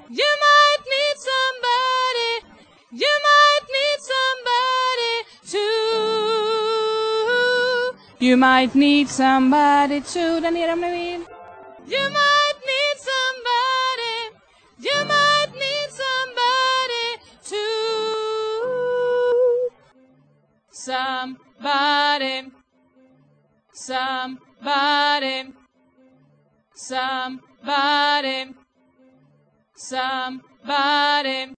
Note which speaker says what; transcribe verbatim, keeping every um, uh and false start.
Speaker 1: You might need somebody. You might need somebody too. You might need somebody too. Den är de nu in. You might need somebody. You might need somebody too. Somebody. Somebody. Somebody. Somebody.